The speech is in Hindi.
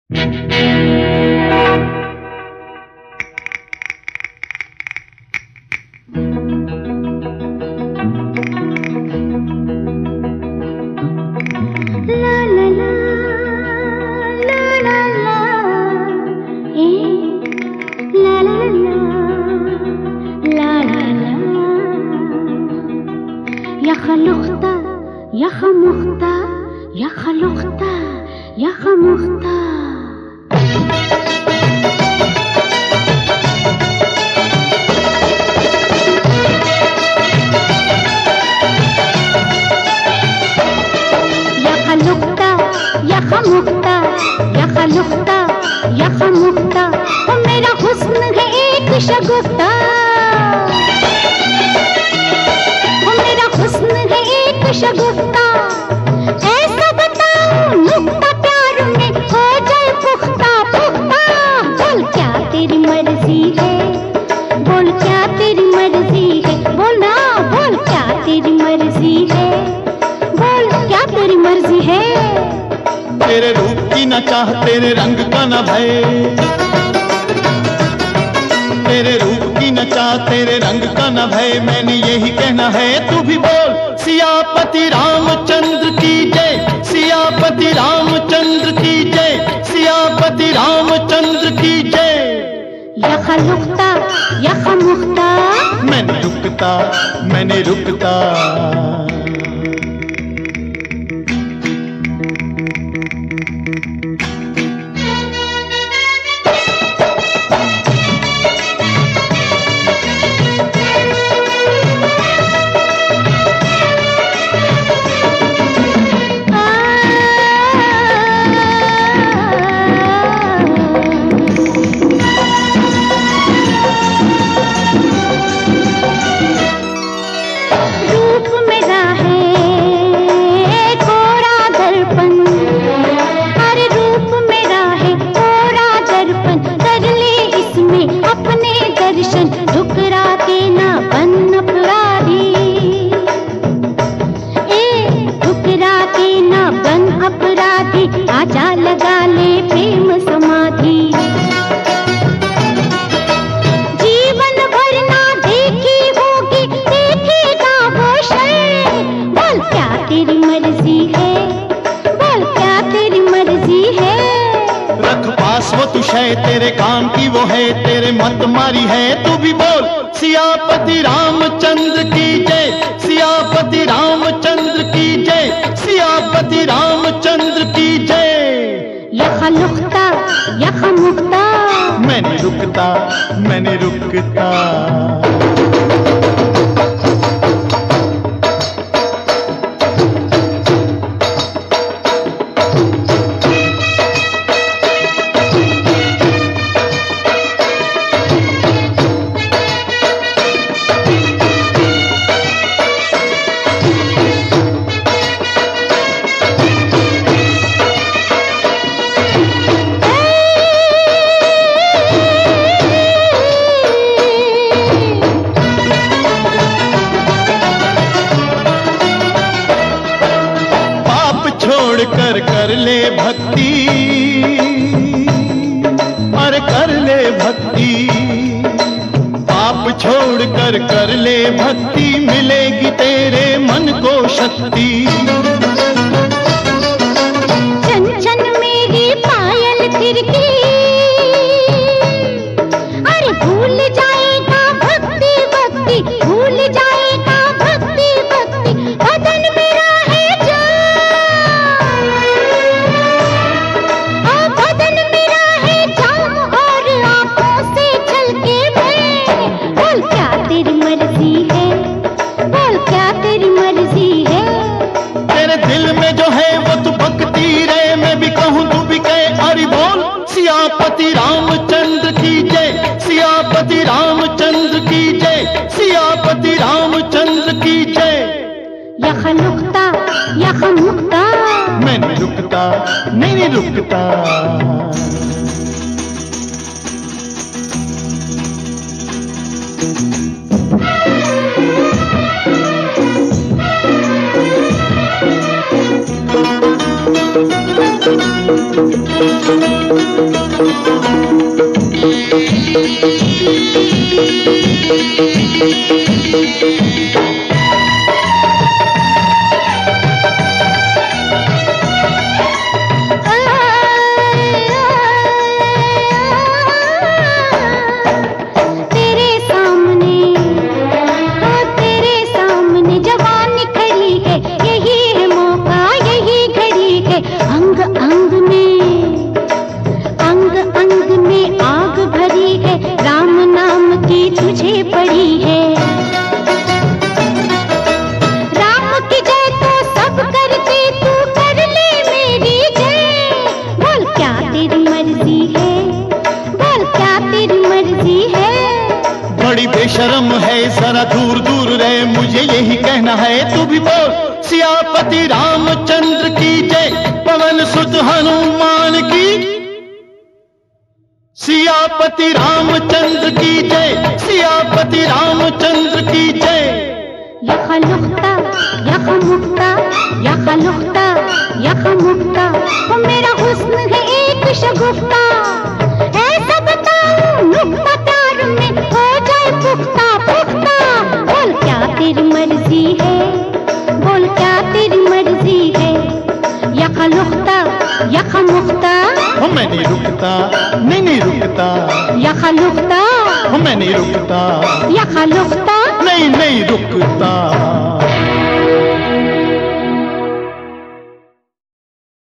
يا خلقتا يا خمختا يا خلقتا يا خمختا يا خلقتا يا خمختا يا خلقتا يا خمختا मेरा हुस्न है एक शगुफ्ता हुस्न है एक शगुफ्ता ऐसा बताऊं नुक्ता प्यार में हो जाए पुख्ता पुख्ता बोल क्या तेरी मर्जी है बोल क्या तेरी मर्जी है बोल ना बोल क्या तेरी मर्जी है बोल क्या तेरी मर्जी है तेरे रूप की न चाह तेरे रंग का न भय तेरे रूप की न चाह तेरे रंग का न भय मैंने यही कहना है तू भी बोल सियापति रामचंद्र की जय सियापति रामचंद्र की जय सियापति रामचंद्र की जय या खलुख्ता या खमुख्ता मैंने रुकता ठुकराते ना बन अपराधी ठुकराते ना बन अपराधी आजा लगा ले प्रेम समाधि जीवन भर ना देखी होगी देखेगा वो शय बोल क्या तेरी मर्जी है बोल क्या तेरी मर्जी है रख पास वो तू शय तेरे काम की वो है तेरे मत मारी है तू भी बोल सियापति रामचंद्र की जय सियापति रामचंद्र की जय सियापति रामचंद्र की जय या खलुख्ता या खमुख्ता मैंने रुकता कर ले भक्ति अरे कर ले भक्ति पाप छोड़ कर ले भक्ति मिलेगी तेरे मन को शक्ति चन चन मेरी पायल थिरकी अरे भूल जाएगा भक्ति भक्ति भूल जाएगा भक्ति भक्ति बदन मेरा है बदन मेरा है जाम और आंखों से छलके मैं बोल क्या तेरी मर्जी है बोल क्या तेरी मर्जी है तेरे दिल में जो है वो तू भक्ति रे मैं भी कहूँ तू भी कहे अरे बोल सियापति रामचंद्र की जय सियापति रामचंद्र की जय सियापति रामचंद्र की जय या खलुख्ता या खमुख्ता मैंने रुकता नहीं रुकता Thank you. तुझे पड़ी है। राम की जय तो सब करते, तू कर ले मेरी जय। बोल क्या तेरी मर्जी है, बोल क्या तेरी मर्जी है। बड़ी बेशर्म है, जरा दूर दूर रहे, मुझे यही कहना है, तू भी बोल सियापति रामचंद्र की जय, पवन सुत हनुमान की। सियापति रामचंद्र की जय, सियापति रामचंद्र की जय। यख लुख्ता यख मुक्ता, यख लुख्ता यख मुक्ता, वो मेरा हुस्न है एक शगुफ्ता। ऐसा बताऊं नुक्ता प्यार में हो जाए पुख्ता पुख्ता। बोल क्या तेरी मर्जी है, बोल क्या तेरी मर्जी है। यख लुख्ता यख मुक्ता, मैं नहीं रुकता, नहीं रुकता। यख लुख्ता मैं नहीं रुकता, यख लुख्ता, नहीं रुकता।